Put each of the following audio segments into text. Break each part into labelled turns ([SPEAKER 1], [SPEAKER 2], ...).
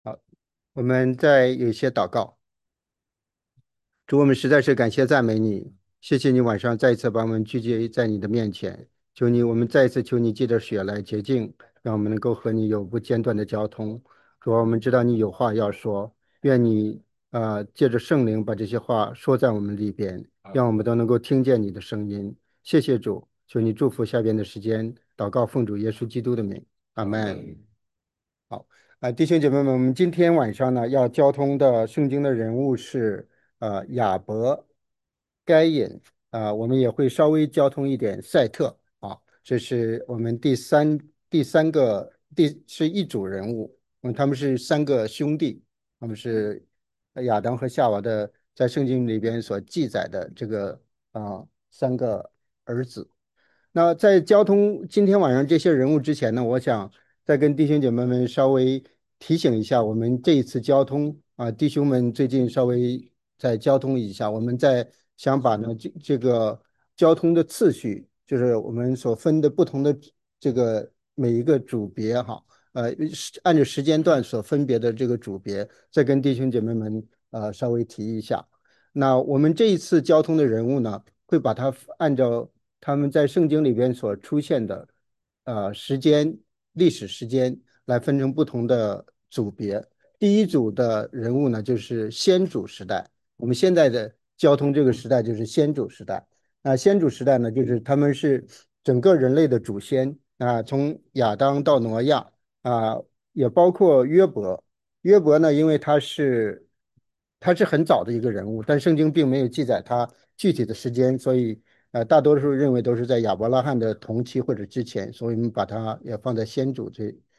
[SPEAKER 1] 好，我们再有一些祷告。主，我们实在是感谢赞美你，谢谢你晚上再一次把我们聚集在你的面前。求你，我们再一次求你借着血来洁净，让我们能够和你有不间断的交通。主啊，我们知道你有话要说，愿你借着圣灵把这些话说在我们里边，让我们都能够听见你的声音。谢谢主，求你祝福下边的时间，祷告奉主耶稣基督的名，阿门。好，弟兄姐妹们，我们今天晚上呢要交通的圣经的人物是亚伯、该隐我们也会稍微交通一点赛特啊，这是我们第三个是一组人物，他们是三个兄弟，他们是亚当和夏娃的在圣经里边所记载的这个三个儿子。那在交通今天晚上这些人物之前呢，我想再跟弟兄姐妹们稍微提醒一下，我们这一次交通弟兄们最近稍微再交通一下，我们在想把呢这个交通的次序，就是我们所分的不同的这个每一个组别哈，按照时间段所分别的这个组别，再跟弟兄姐妹们稍微提一下。那我们这一次交通的人物呢，会把它按照他们在圣经里边所出现的时间、历史时间来分成不同的组别。第一组的人物呢，就是先祖时代。我们现在的交通这个时代就是先祖时代。先祖时代呢，就是他们是整个人类的祖先从亚当到挪亚啊、也包括约伯。约伯呢，因为他是很早的一个人物，但圣经并没有记载他具体的时间，所以大多数认为都是在亚伯拉罕的同期或者之前，所以我们把它也放在先祖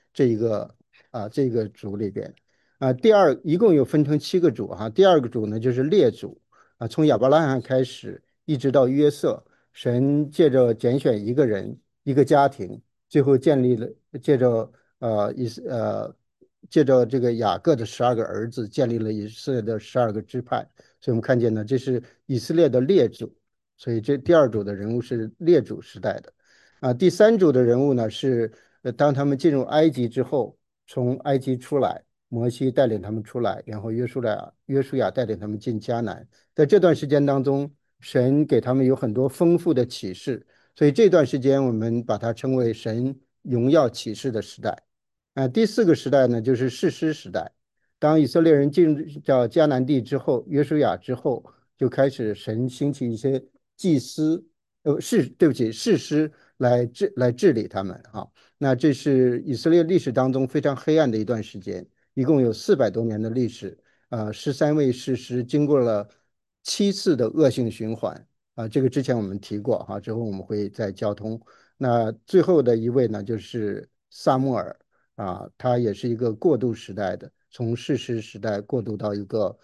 [SPEAKER 1] 这一个组里边。第二一共有分成7个组第二个组呢就是列组从亚伯拉罕开始一直到约瑟，神借着拣选一个人一个家庭，最后建立了借着呃以色呃借着这个雅各的12个儿子，建立了以色列的12个支派。所以我们看见呢，这是以色列的列祖。所以这第二组的人物是列祖时代的。第三组的人物呢是当他们进入埃及之后，从埃及出来，摩西带领他们出来，然后约书亚带领他们进迦南。在这段时间当中，神给他们有很多丰富的启示，所以这段时间我们把它称为神荣耀启示的时代。第四个时代呢，就是士师时代。当以色列人进入到迦南地之后，约书亚之后，就开始神兴起一些祭司，对不起，士师来治理他们那这是以色列历史当中非常黑暗的一段时间，一共有400多年的历史。13位士师经过了7次的恶性循环这个之前我们提过之后我们会再交通。那最后的一位呢，就是萨穆尔。他也是一个过渡时代的，从士师时代过渡到一个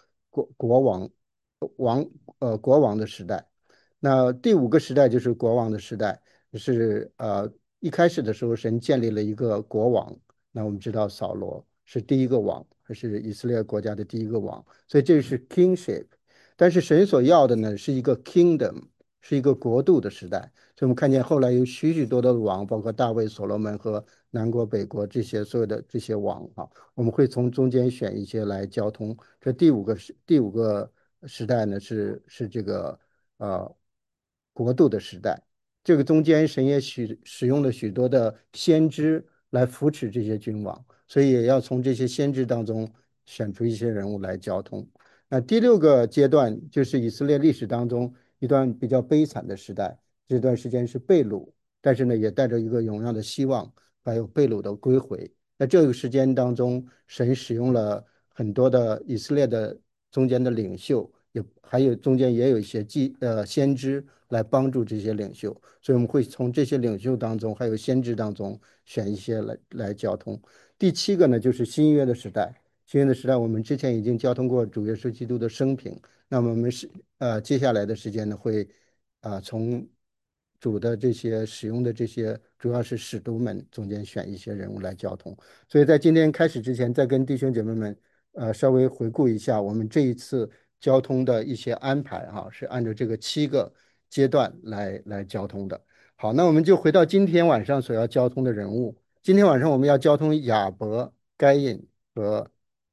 [SPEAKER 1] 王国王的时代。那第5个时代就是国王的时代，是一开始的时候神建立了一个国王。那我们知道扫罗是第一个王，是以色列国家的第一个王，所以这是 kingship。但是神所要的呢是一个 kingdom，是一个国度的时代。所以我们看见后来有许许多多的王，包括大卫、所罗门和南国、北国这些所有的这些王我们会从中间选一些来交通。这第五个时代呢是这个呃国度的时代。这个中间神也使用了许多的先知来扶持这些君王，所以也要从这些先知当中选出一些人物来交通。那第6个阶段就是以色列历史当中一段比较悲惨的时代，这段时间是被掳，但是呢也带着一个永耀的希望，还有被掳的归回。在这个时间当中，神使用了很多的以色列的中间的领袖，还有中间也有一些先知来帮助这些领袖，所以我们会从这些领袖当中，还有先知当中选一些来交通。第7个呢，就是新约的时代。新约的时代，我们之前已经交通过主耶稣基督的生平，那么我们接下来的时间呢，会从主的这些使用的这些，主要是使徒们中间选一些人物来交通。所以在今天开始之前，再跟弟兄姐妹们稍微回顾一下我们这一次交通的一些安排是按照这个7个阶段来交通的。好，那我们就回到今天晚上所要交通的人物。今天晚上我们要交通亚伯、该隐和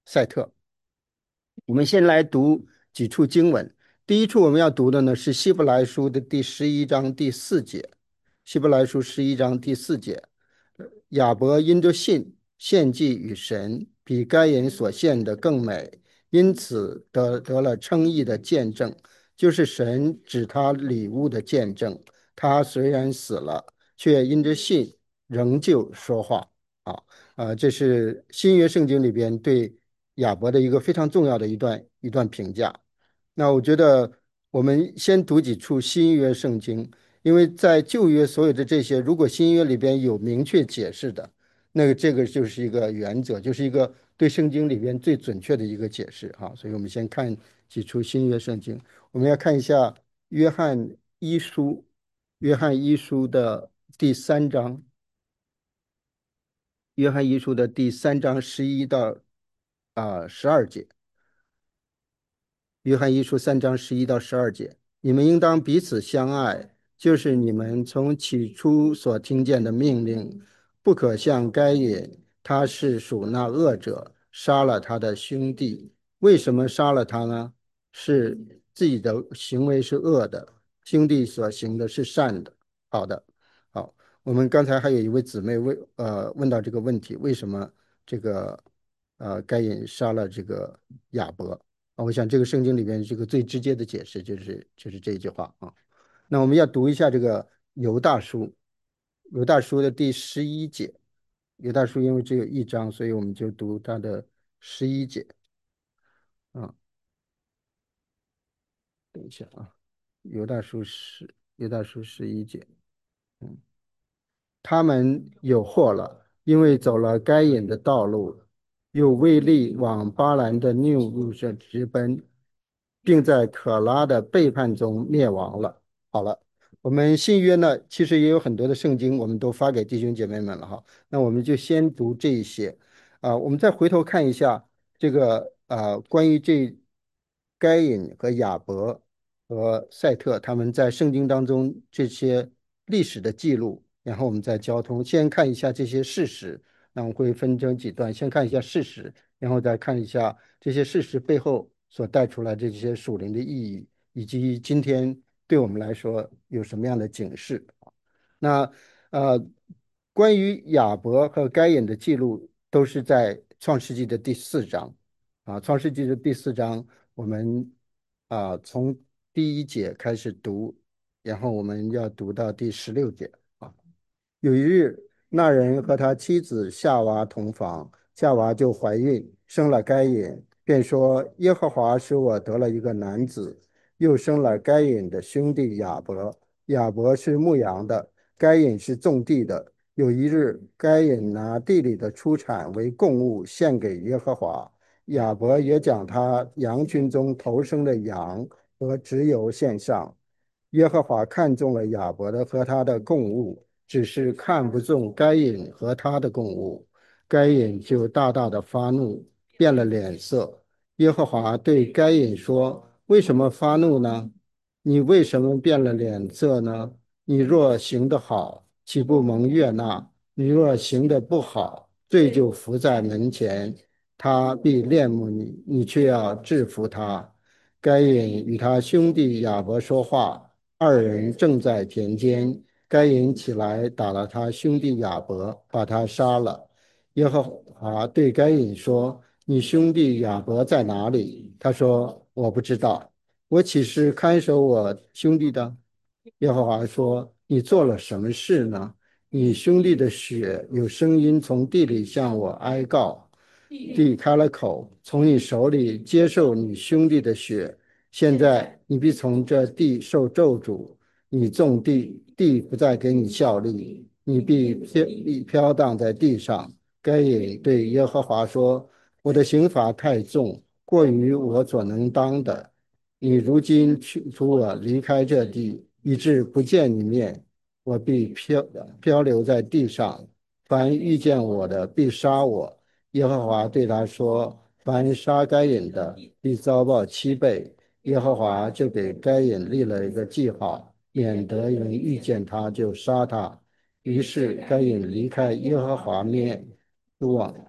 [SPEAKER 1] 赛特。我们先来读几处经文。第一处我们要读的呢是希伯来书的第11章第4节。希伯来书11章第4节，亚伯因着信献祭与神，比该人所献的更美，因此得了称义的见证，就是神指他礼物的见证。他虽然死了，却因着信仍旧说话。啊。这是新约圣经里边对亚伯的一个非常重要的一段评价。那我觉得我们先读几处新约圣经，因为在旧约所有的这些，如果新约里边有明确解释的，那个这个就是一个原则，就是一个对圣经里边最准确的一个解释哈。所以我们先看几处新约圣经，我们要看一下约翰一书，约翰一书的第三章。约翰一书的第3章11到12节。约翰一书3章11到12节，你们应当彼此相爱，就是你们从起初所听见的命令，不可像该隐，他是属那恶者，杀了他的兄弟。为什么杀了他呢？是自己的行为是恶的，兄弟所行的是善的。好的。好，我们刚才还有一位姊妹问到这个问题，为什么这个该隐杀了这个亚伯？我想这个圣经里边这个最直接的解释就是这一句话啊。那我们要读一下这个犹大书，犹大书的第11节。犹大书因为只有一章，所以我们就读它的11节啊。等一下啊，犹大书11节。嗯。他们有祸了，因为走了该隐的道路，又为利往巴兰的谬路上直奔，并在可拉的背叛中灭亡了。好了，我们新约呢，其实也有很多的圣经，我们都发给弟兄姐妹们了哈。那我们就先读这一些我们再回头看一下这个关于该隐和亚伯和赛特他们在圣经当中这些历史的记录，然后我们再交通。先看一下这些事实，那我会分成几段，先看一下事实，然后再看一下这些事实背后所带出来这些属灵的意义，以及今天对我们来说有什么样的警示。那呃，关于亚伯和该隐的记录都是在创世纪的第四章创世纪的第四章，我们从第1节开始读，然后我们要读到第16节啊。有一日，那人和他妻子夏娃同房，夏娃就怀孕，生了该隐，便说：耶和华使我得了一个男子。又生了该隐的兄弟亚伯，亚伯是牧羊的，该隐是种地的。有一日，该隐拿地里的出产为供物献给耶和华，亚伯也将他羊群中头生的羊和脂油献上。耶和华看中了亚伯的和他的供物，只是看不中该隐和他的供物。该隐就大大的发怒，变了脸色。耶和华对该隐说：为什么发怒呢？你为什么变了脸色呢？你若行得好，岂不蒙悦纳？你若行得不好，罪就伏在门前，他必恋慕你，你却要制服他。该隐与他兄弟亚伯说话，二人正在田间。该隐起来打了他兄弟亚伯，把他杀了。耶和华对该隐说：你兄弟亚伯在哪里？他说：我不知道，我岂是看守我兄弟的？耶和华说：你做了什么事呢？你兄弟的血有声音从地里向我哀告，地开了口，从你手里接受你兄弟的血。现在你必从这地受咒诅，你种地，地不再给你效力，你必飘荡在地上。该隐对耶和华说：我的刑罚太重，过于我所能当的。你如今驱逐我离开这地，以致不见你面，我必漂流在地上。凡遇见我的，必杀我。耶和华对他说：凡杀该隐的，必遭报7倍。耶和华就给该隐立了一个记号，免得人遇见他就杀他。于是该隐离开耶和华面，往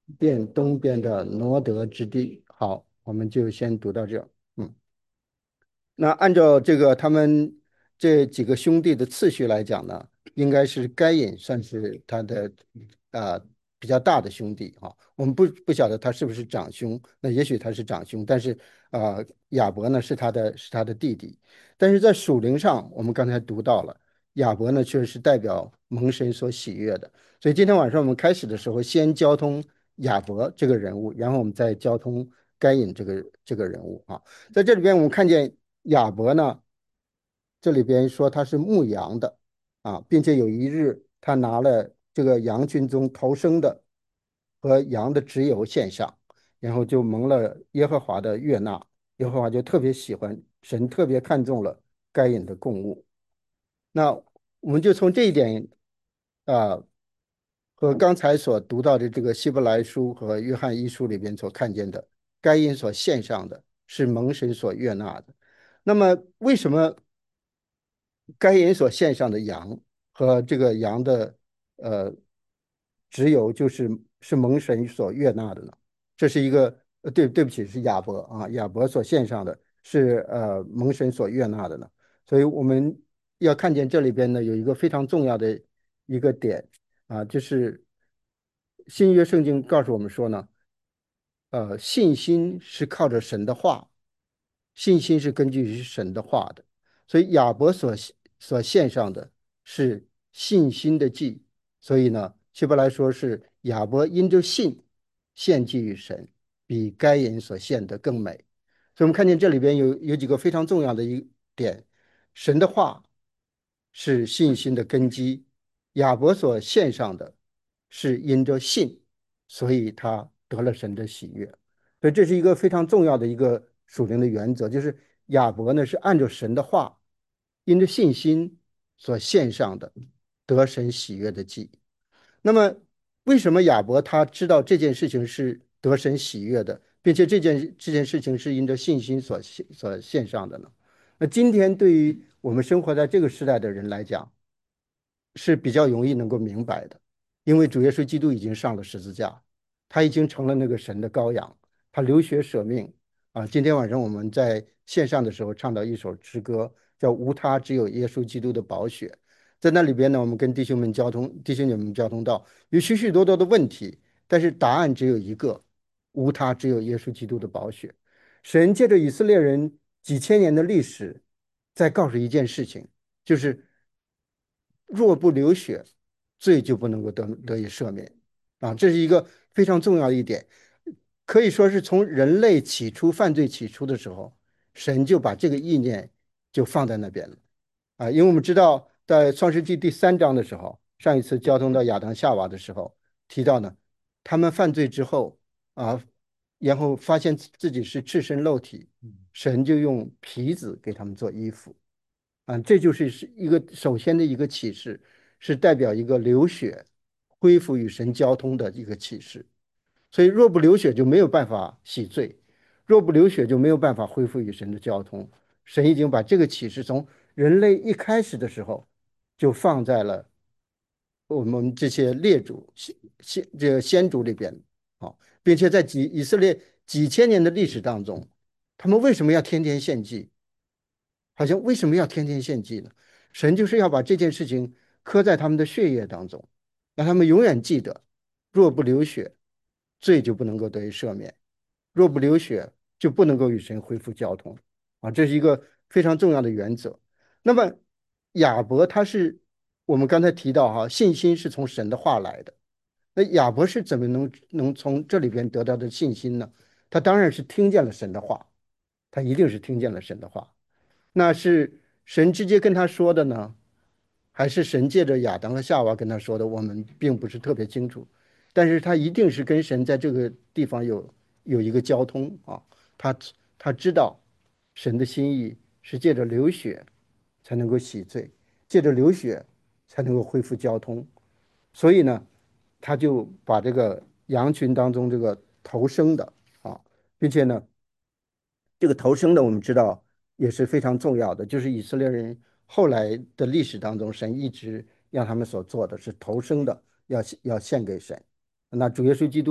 [SPEAKER 1] 殿东边的挪得之地。好，我们就先读到这儿。嗯。那按照这个他们这几个兄弟的次序来讲呢，应该是该隐算是他的啊、比较大的兄弟啊。我们不晓得他是不是长兄，那也许他是长兄，但是亚伯呢是他的弟弟。但是在属灵上，我们刚才读到了亚伯呢，确实是代表蒙神所喜悦的。所以今天晚上我们开始的时候，先交通亚伯这个人物，然后我们再交通该隐这个人物啊。在这里边，我们看见亚伯呢，这里边说他是牧羊的啊，并且有一日他拿了这个羊群中头生的和羊的脂油献上，然后就蒙了耶和华的悦纳，耶和华就特别喜欢，神特别看重了该隐的供物。那我们就从这一点啊，和刚才所读到的这个希伯来书和约翰一书里边所看见的，该隐所献上的是蒙神所悦纳的。那么，为什么该隐所献上的羊和这个羊的呃脂油是蒙神所悦纳的呢？这是一个对不起，是亚伯啊，亚伯所献上的是蒙神所悦纳的呢。所以我们要看见这里边呢有一个非常重要的一个点啊，就是新约圣经告诉我们说呢，信心是靠着神的话，信心是根据神的话的，所以亚伯所献上的是信心的祭，所以呢，希伯来说是亚伯因着信献祭于神，比该隐所献的更美。所以我们看见这里边有几个非常重要的一点，神的话是信心的根基，亚伯所献上的是因着信，所以他得了神的喜悦。所以这是一个非常重要的一个属灵的原则，就是亚伯呢是按照神的话，因着信心所献上的得神喜悦的祭。那么，为什么亚伯他知道这件事情是得神喜悦的，并且这件事情是因着信心所献上的呢？那今天对于我们生活在这个时代的人来讲，是比较容易能够明白的，因为主耶稣基督已经上了十字架，他已经成了那个神的羔羊，他流血舍命啊。今天晚上我们在线上的时候唱到一首诗歌，叫《无他，只有耶稣基督的宝血》。在那里边呢，我们跟弟兄姐妹们交通到有许许多多的问题，但是答案只有一个：无他，只有耶稣基督的宝血。神借着以色列人几千年的历史，在告诉一件事情，就是若不流血，罪就不能够得以赦免啊！这是一个非常重要的一点，可以说是从人类起初犯罪起初的时候，神就把这个意念就放在那边了啊！因为我们知道，在创世纪第3章的时候，上一次交通到亚当夏娃的时候提到呢，他们犯罪之后啊，然后发现自己是赤身露体，神就用皮子给他们做衣服。啊，这就是一个首先的一个启示，是代表一个流血恢复与神交通的一个启示。所以，若不流血，就没有办法洗罪；若不流血，就没有办法恢复与神的交通。神已经把这个启示从人类一开始的时候就放在了我们这些列祖这个先祖里边啊，并且在以色列几千年的历史当中，他们为什么要天天献祭？好像为什么要天天献祭呢？神就是要把这件事情刻在他们的血液当中，让他们永远记得：若不流血，罪就不能够得以赦免；若不流血，就不能够与神恢复交通。啊，这是一个非常重要的原则。那么亚伯他是我们刚才提到哈，信心是从神的话来的。那亚伯是怎么能从这里边得到的信心呢？他当然是听见了神的话，他一定是听见了神的话。那是神直接跟他说的呢，还是神借着亚当和夏娃跟他说的？我们并不是特别清楚，但是他一定是跟神在这个地方有一个交通啊，他他知道神的心意是借着流血才能够洗罪，借着流血才能够恢复交通，所以呢，他就把这个羊群当中这个头生的啊，并且呢。这个头生的我们知道也是非常重要的，就是以色列人后来的历史当中，神一直让他们所做的是头生的要献给神。那主耶稣基督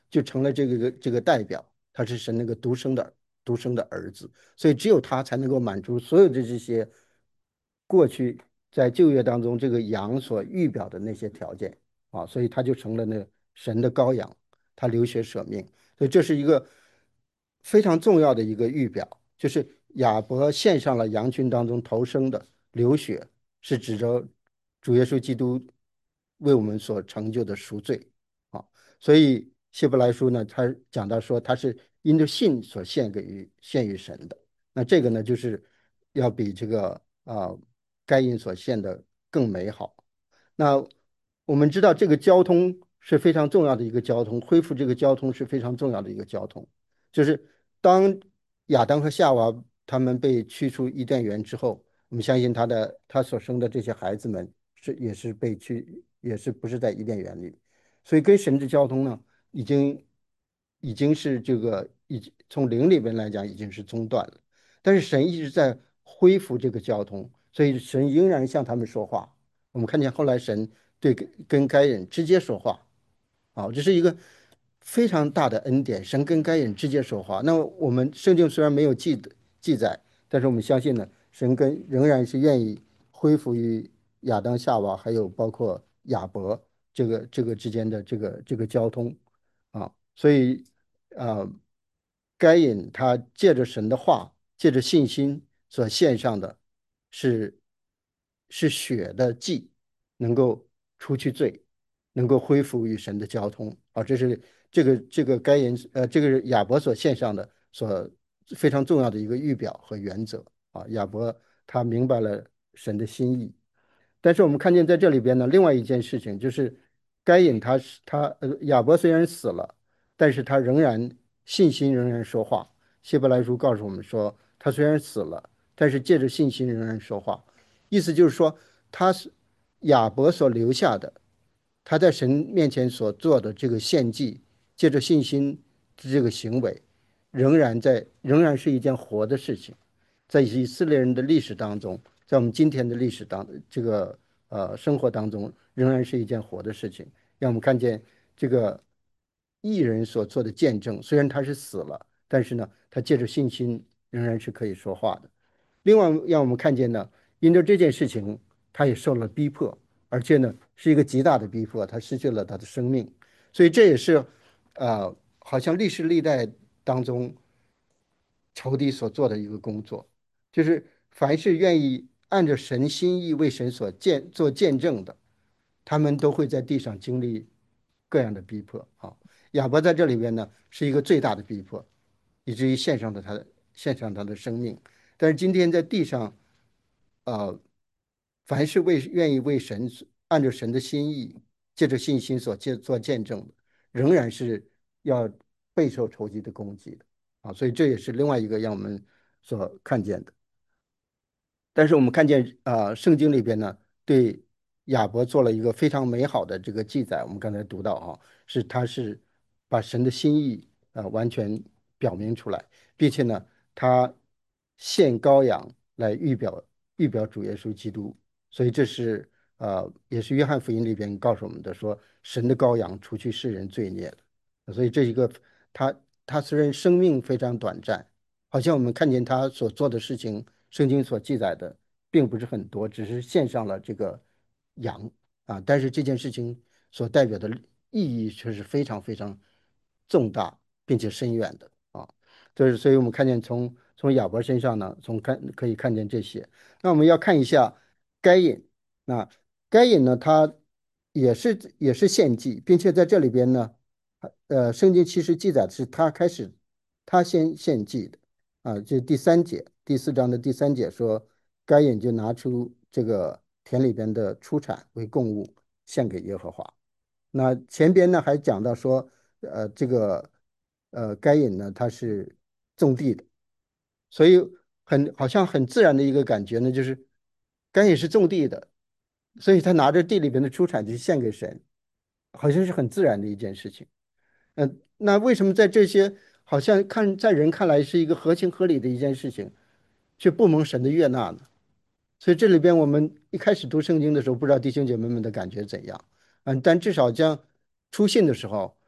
[SPEAKER 1] 就成了这个代表，他是神那个独生的儿子，所以只有他才能够满足所有的这些过去在旧约当中这个羊所预表的那些条件啊，所以他就成了那神的羔羊，他流血舍命，所以这是一个非常重要的一个预表，就是亚伯献上了羊群当中头生的流血，是指着主耶稣基督为我们所成就的赎罪啊。所以希伯来书呢，他讲到说他是因着信所献于神的。那这个呢，就是要比这个该隐所献的更美好。那我们知道这个交通是非常重要的一个交通，恢复这个交通是非常重要的一个交通。就是当亚当和夏娃他们被驱出伊甸园之后，我们相信他所生的这些孩子们也是被驱，也是不是在伊甸园里，所以跟神的交通呢，已经已经是这个从灵里边来讲已经是中断了，但是神一直在恢复这个交通，所以神仍然向他们说话。我们看见后来神对跟该人直接说话，啊，这是一个非常大的恩典，神跟该人直接说话。那我们圣经虽然没有记载，但是我们相信呢，神仍然是愿意恢复于亚当夏娃，还有包括亚伯这个之间的这个交通啊，所以呃，该隐他借着神的话，借着信心所献上的是血的祭，能够除去罪。能够恢复与神的交通啊，这是这个该人这个亚伯所献上的非常重要的一个预表和原则啊。亚伯他明白了神的心意，但是我们看见在这里边呢，另外一件事情就是该隐亚伯虽然死了，但是他信心仍然说话。希伯来书告诉我们说，他虽然死了，但是借着信心仍然说话，意思就是说他是亚伯所留下的。他在神面前所做的这个献祭，借着信心这个行为，仍然是一件活的事情，在以色列人的历史当中，在我们今天的历史生活当中，仍然是一件活的事情，让我们看见这个艺人所做的见证，虽然他是死了，但是呢，他借着信心仍然是可以说话的。另外，让我们看见呢，因着这件事情，他也受了逼迫，而且呢，是一个极大的逼迫，他失去了他的生命。所以这也是，好像历史历代当中仇敌所做的一个工作，就是凡是愿意按着神心意为神做见证的，他们都会在地上经历各样的逼迫啊。亚伯在这里边呢，是一个最大的逼迫，以至于献上他的生命。但是今天在地上，呃，凡是愿意为神按照神的心意，借着信心做见证的，仍然是要备受仇敌的攻击的啊。所以这也是另外一个让我们所看见的。但是我们看见圣经里边呢，对亚伯做了一个非常美好的这个记载。我们刚才读到他是把神的心意完全表明出来，并且呢，他献羔羊来预表主耶稣基督。所以这是也是约翰福音里边告诉我们的，说神的羔羊除去世人罪孽的。所以这一个他他虽然生命非常短暂。好像我们看见他所做的事情，圣经所记载的并不是很多，只是献上了这个羊啊，但是这件事情所代表的意义却是非常非常重大并且深远的啊。就是所以我们看见从亚伯身上呢，可以看见这些。那我们要看一下该隐，那该隐呢，他也是献祭，并且在这里边呢，圣经其实记载的是他先献祭的。啊，这第三节，第四章的第三节说，该隐就拿出这个田里边的出产为供物献给耶和华。那前边呢还讲到说，这个该隐呢他是种地的，所以好像很自然的一个感觉呢，就是该隐是种地的，所以他拿着地里边的出产就献给神，好像是很自然的一件事情。那为什么在这些好像在人看来是一个合情合理的一件事情，却不蒙神的悦纳呢？所以这里边我们一开始读圣经的时候，不知道弟兄姐妹们的感觉怎样。但至少将出信的时候，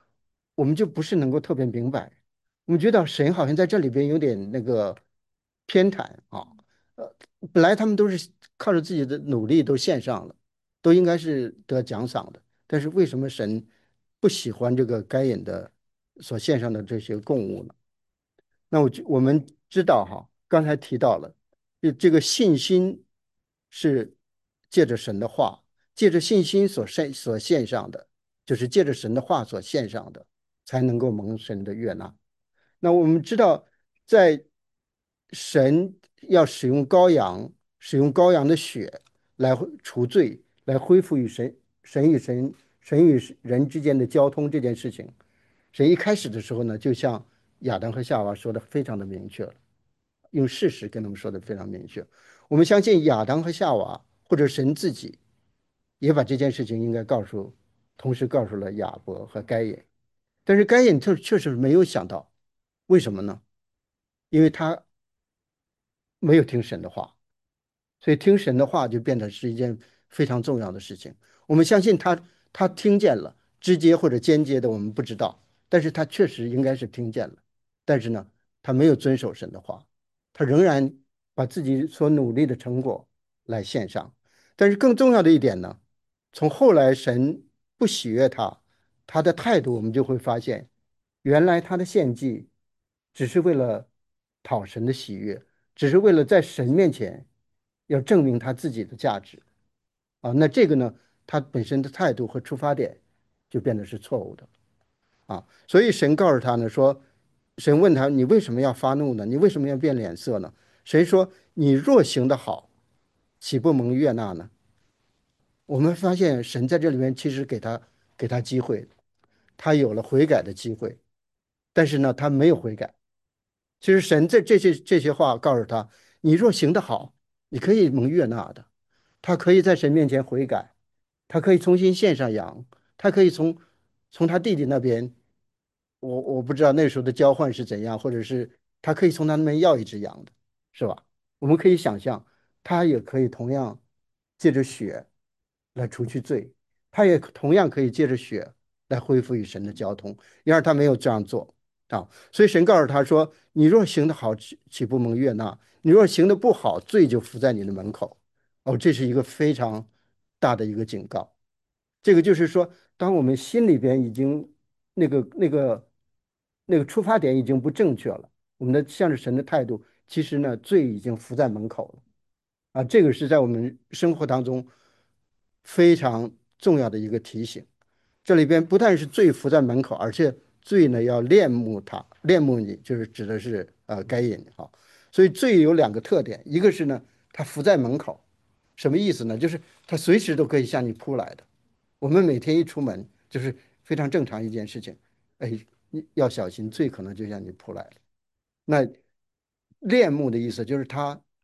[SPEAKER 1] 我们就不是能够特别明白。我们觉得神好像在这里边有点那个偏袒啊。呃，本来他们都是靠着自己的努力都献上了，都应该是得奖赏的，但是为什么神不喜欢这个该隐的所献上的这些供物呢？那我们知道哈，刚才提到了，这个信心是借着神的话，借着信心所献上的，就是借着神的话所献上的，才能够蒙神的悦纳。那我们知道，在神要使用羔羊的血来除罪，来恢复神与人之间的交通这件事情，神一开始的时候呢，就像亚当和夏娃说的非常的明确了，用事实跟他们说的非常明确。我们相信亚当和夏娃或者神自己也把这件事情应该同时告诉了亚伯和该隐。但是该隐确实没有想到，为什么呢？因为他没有听神的话，所以听神的话就变得是一件非常重要的事情。我们相信他听见了，直接或者间接的我们不知道，但是他确实应该是听见了。但是呢，他没有遵守神的话，他仍然把自己所努力的成果来献上。但是更重要的一点呢，从后来神不喜悦他的态度，我们就会发现，原来他的献祭只是为了讨神的喜悦，只是为了在神面前要证明他自己的价值啊。那这个呢，他本身的态度和出发点就变得是错误的啊。所以神告诉他呢，说，神问他，你为什么要发怒呢？你为什么要变脸色呢？神说，你若行的好，岂不蒙悦纳呢？我们发现神在这里面其实给他机会，他有了悔改的机会，但是呢，他没有悔改。其实神这些话告诉他，你若行得好，你可以蒙悦纳的。他可以在神面前悔改，他可以重新献上羊，他可以从他弟弟那边，我不知道那时候的交换是怎样，或者是他可以从他那边要一只羊的，是吧？我们可以想象，他也可以同样借着血来除去罪，他也同样可以借着血来恢复与神的交通。然而他没有这样做啊，所以神告诉他说：“你若行得好，岂不蒙悦纳？你若行得不好，罪就伏在你的门口。”哦，这是一个非常大的一个警告。这个就是说，当我们心里边已经那个那个那个出发点已经不正确了，我们的向着神的态度，其实呢，罪已经伏在门口了啊。这个是在我们生活当中非常重要的一个提醒。这里边不但是罪伏在门口，而且罪呢要恋慕你，就是指的是该隐哈。所以罪有两个特点，一个是呢，它伏在门口，什么意思呢？就是它随时都可以向你扑来的。我们每天一出门，就是非常正常一件事情。哎，你要小心，罪可能就向你扑来了。那恋慕的意思就是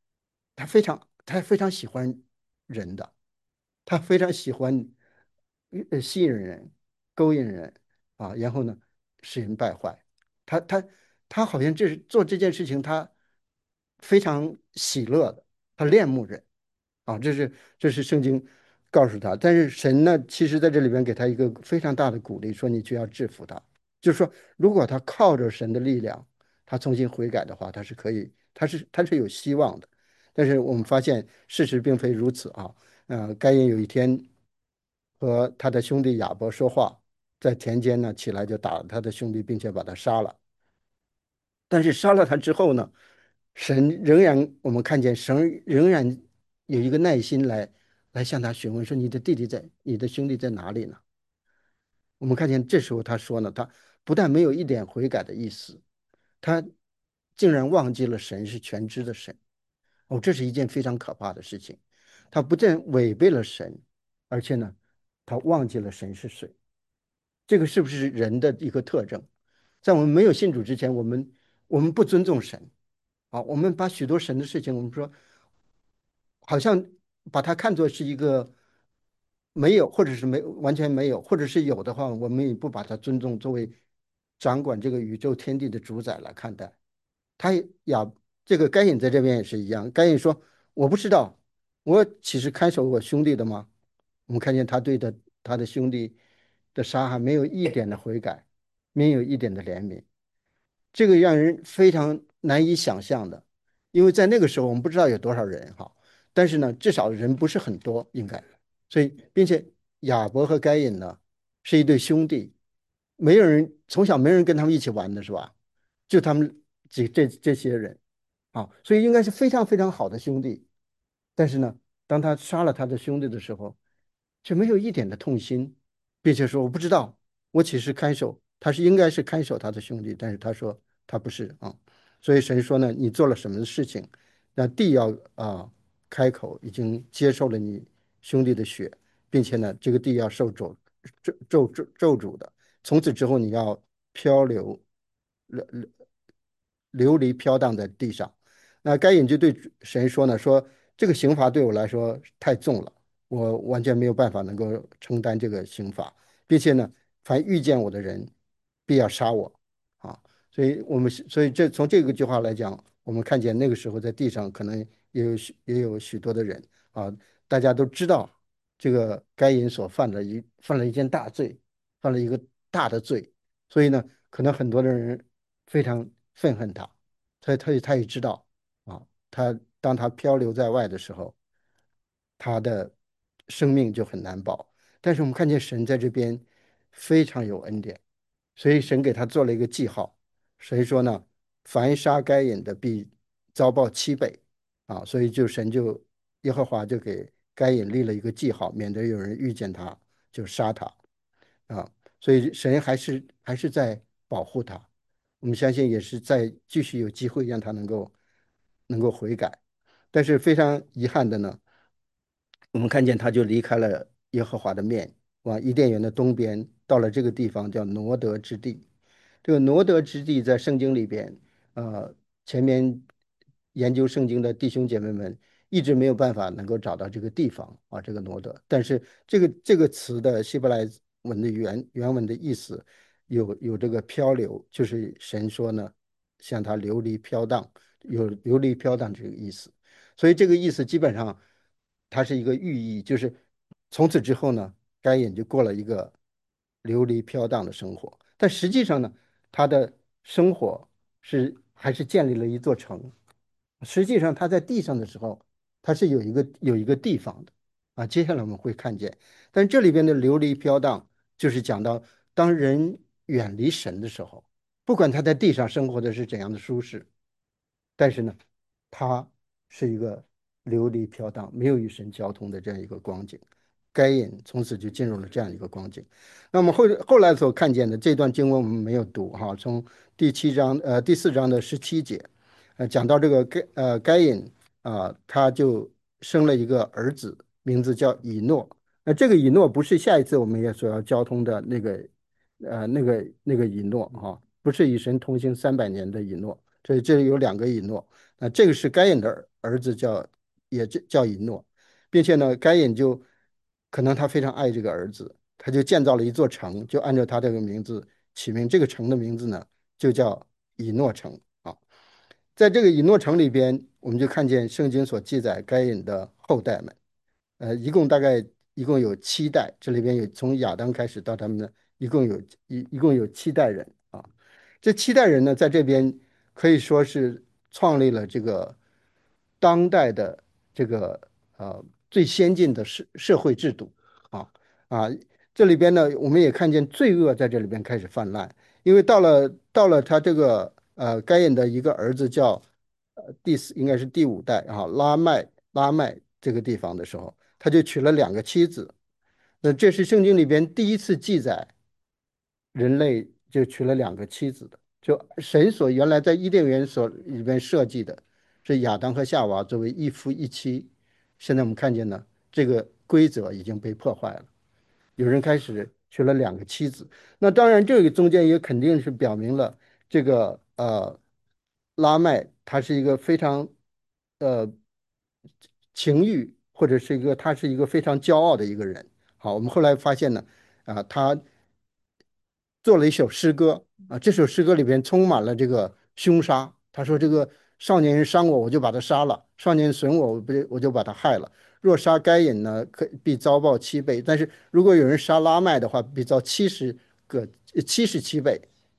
[SPEAKER 1] 他非常喜欢人的，他非常喜欢吸引人、勾引人啊，然后呢使人败坏。他他他好像做这件事情，他非常喜乐的，他恋慕人。啊，这是圣经告诉他，但是神呢，其实在这里边给他一个非常大的鼓励，说你就要制服他，就是说，如果他靠着神的力量，他重新悔改的话，他是可以，他是有希望的。但是我们发现事实并非如此啊。该隐有一天和他的兄弟亚伯说话，在田间呢起来就打了他的兄弟，并且把他杀了。但是杀了他之后呢，我们看见神仍然有一个耐心来向他询问说：你的兄弟在哪里呢？”我们看见这时候他说呢，他不但没有一点悔改的意思，他竟然忘记了神是全知的神。哦，这是一件非常可怕的事情。他不但违背了神，而且呢，他忘记了神是谁。这个是不是人的一个特征？在我们没有信主之前，我们不尊重神啊，我们把许多神的事情，我们说好像把它看作是一个没有，或者是完全没有，或者是有的话，我们也不把它尊重作为掌管这个宇宙天地的主宰来看待。他呀，这个该隐在这边也是一样。该隐说：“我不知道，我岂是看守我兄弟的吗？”我们看见他对他的兄弟的杀害没有一点的悔改， 没有一点的怜悯，这个让人非常难以想象的，因为在那个时候我们不知道有多少人哈，但是呢，至少人不是很多，应该，所以并且亚伯和该隐呢是一对兄弟，没有人从小没人跟他们一起玩的是吧？就他们这些人啊，所以应该是非常非常好的兄弟。但是呢，当他杀了他的兄弟的时候，却没有一点的痛心，并且说我不知道，我岂是看守？他是应该是看守他的兄弟，但是他说他不是啊。所以神说呢，你做了什么事情，那地要开口，已经接受了你兄弟的血，并且呢，这个地要受咒诅的。从此之后，你要漂流，流离飘荡在地上。那该隐就对神说呢，说这个刑罚对我来说太重了，我完全没有办法能够承担这个刑罚，并且呢，凡遇见我的人，必要杀我啊。所以从这个句话来讲，我们看见那个时候在地上可能也有许多的人啊，大家都知道这个该隐所犯了一件大罪，犯了一个大的罪，所以呢，可能很多的人非常愤恨他。他也知道啊，当他漂流在外的时候，他的生命就很难保。但是我们看见神在这边非常有恩典，所以神给他做了一个记号。神说呢，凡杀该隐的必遭报7倍啊，所以耶和华就给该隐立了一个记号，免得有人遇见他就杀他啊。所以神还是在保护他。我们相信也是在继续有机会让他能够悔改。但是非常遗憾的呢，我们看见他就离开了耶和华的面，往伊甸园的东边，到了这个地方叫挪得之地。这个挪得之地在圣经里边，呃，前面研究圣经的弟兄姐妹们一直没有办法能够找到这个地方啊，这个挪得。但是这个词的希伯来文的原文的意思有这个漂流，就是神说呢，向他流离飘荡，有流离飘荡这个意思。所以这个意思基本上它是一个寓意，就是从此之后呢，该隐就过了一个流离飘荡的生活。但实际上呢，他的生活还是建立了一座城。实际上他在地上的时候，他是有一个地方的啊。接下来我们会看见，但这里边的流离飘荡，就是讲到当人远离神的时候，不管他在地上生活的是怎样的舒适，但是呢，他是一个流离飘荡、没有与神交通的这样一个光景。该隐从此就进入了这样一个光景。那么后来所看见的这段经文我们没有读哈，从第4章的17节，讲到这个该隐他就生了一个儿子，名字叫以诺。那这个以诺不是下一次我们也所要交通的那个以诺哈，不是与神同行300年的以诺。这里有2个以诺，这个是该隐的儿子也叫以诺，并且呢，该隐就可能他非常爱这个儿子，他就建造了一座城，就按照他这个名字起名。这个城的名字呢，就叫以诺城啊。在这个以诺城里边，我们就看见圣经所记载该隐的后代们，一共有7代，这里边有从亚当开始到他们的，一共有7代人啊。这7代人呢，在这边可以说是创立了这个当代的这个最先进的社会制度啊啊。这里边呢，我们也看见罪恶在这里边开始泛滥，因为到了他这个该隐的一个儿子叫应该是第5代啊拉麦这个地方的时候，他就娶了2个妻子。那这是圣经里边第一次记载人类就娶了2个妻子的。就神所原来在伊甸园里边设计的，是亚当和夏娃作为一夫一妻。现在我们看见呢，这个规则已经被破坏了，有人开始娶了2个妻子。那当然，这个中间也肯定是表明了这个拉麦他是一个非常呃情欲，或者他是一个非常骄傲的一个人。好，我们后来发现呢，他做了一首诗歌啊，这首诗歌里边充满了这个凶杀。他说：“这个少年人伤我，我就把他杀了；少年损我，我就把他害了。若杀该隐呢，必遭报7倍；但是如果有人杀拉麦的话，必遭70个77倍。”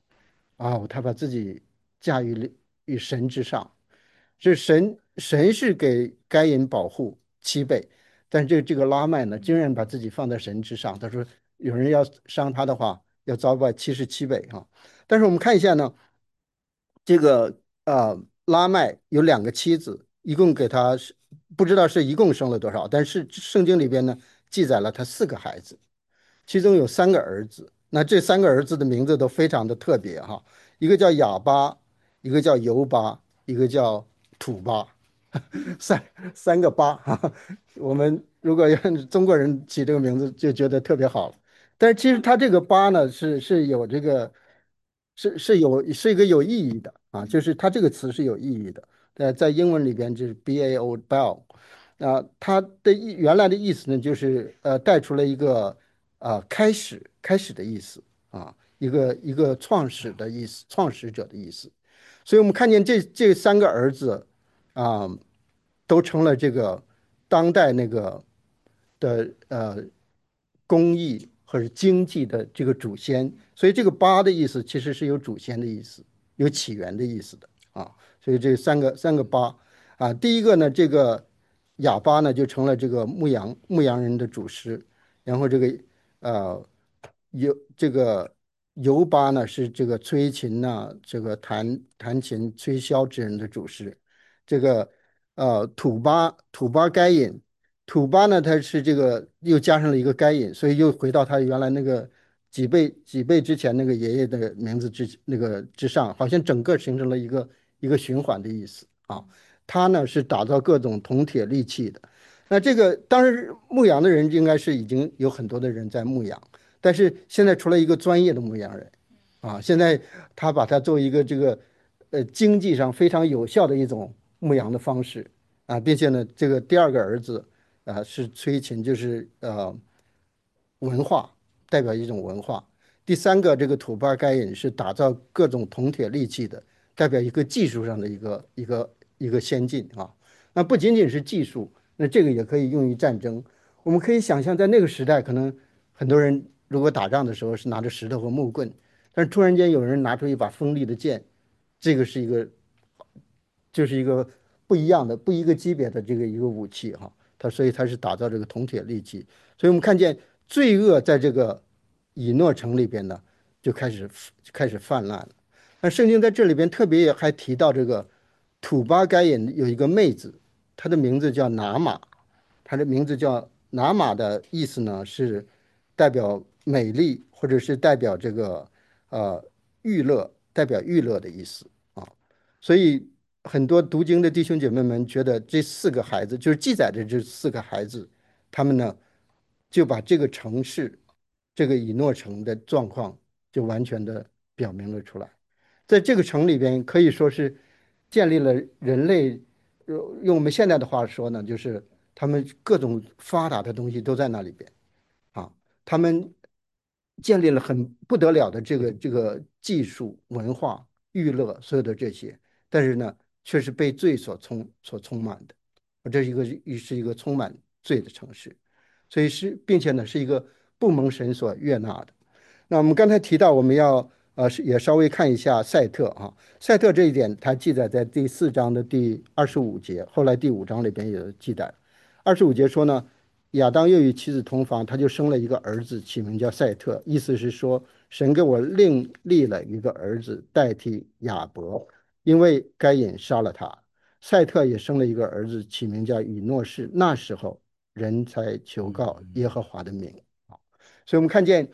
[SPEAKER 1] 啊，他把自己驾于神之上，这神是给该隐保护7倍，但是这个拉麦呢，竟然把自己放在神之上。他说有人要伤他的话，要遭报77倍啊。但是我们看一下呢，这个拉麦有2个妻子，一共给他是不知道是一共生了多少，但是圣经里边呢记载了他4个孩子。其中有3个儿子。那这3个儿子的名字都非常的特别哈，一个叫哑巴，一个叫犹巴，一个叫土巴，三三个巴哈。我们如果让中国人起这个名字，就觉得特别好了。但是其实他这个巴呢，是有这个是一个有意义的啊，就是它这个词是有意义的。在英文里边就是 bao bell，它的原来的意思呢，就是带出了一个开始的意思啊，一个创始的意思，创始者的意思。所以我们看见这3个儿子啊，都成了这个当代那个的工艺或者经济的这个祖先。所以这个“八”的意思其实是有祖先的意思，有起源的意思的啊。所以这三个“八”啊，第一个呢，这个哑巴呢就成了这个牧羊人的祖师，然后这个呃这个尤巴呢是这个吹琴呐、这个弹琴吹箫之人的祖师。这个土巴该隐，土巴呢他是这个又加上了一个该隐，所以又回到他原来那个几倍之前那个爷爷的名字之上，好像整个形成了一个循环的意思啊。他呢是打造各种铜铁利器的。那这个当时牧羊的人应该是已经有很多的人在牧羊，但是现在出了一个专业的牧羊人啊，现在他把它作为一个这个经济上非常有效的一种牧羊的方式啊，并且呢，这个第二个儿子是崔琴，就是文化，代表一种文化。第三个这个土巴该隐是打造各种铜铁利器的，代表一个技术上的一个先进啊。那不仅仅是技术，那这个也可以用于战争。我们可以想象，在那个时代，可能很多人如果打仗的时候是拿着石头和木棍，但是突然间有人拿出一把锋利的剑，这个就是一个不一样的、不一个级别的一个武器哈。所以它是打造这个铜铁利器。所以我们看见罪恶在这个以诺城里边呢，就开始泛滥了。那圣经在这里边特别也还提到这个土巴该隐有一个妹子，她的名字叫拿玛。她的名字叫拿玛的意思呢是代表美丽，或者是代表这个娱乐，代表娱乐的意思啊。所以很多读经的弟兄姐妹们觉得这4个孩子就是记载的这4个孩子，他们呢就把这个城市，这个以诺城的状况就完全的表明了出来。在这个城里边，可以说是建立了人类，用我们现在的话说呢，就是他们各种发达的东西都在那里边啊。他们建立了很不得了的这个技术、文化、娱乐，所有的这些，但是呢，却是被罪所充满的。这是一个充满罪的城市，所以并且呢，是一个不蒙神所悦纳的。那我们刚才提到，我们要也稍微看一下赛特啊，赛特这一点，它记载在第4章的第25节，后来第5章里边也有记载。25节说呢，亚当又与妻子同房，他就生了一个儿子，起名叫赛特，意思是说，神给我另立了一个儿子代替亚伯，因为该隐杀了他。赛特也生了一个儿子，起名叫以诺士。那时候人才求告耶和华的名。所以我们看见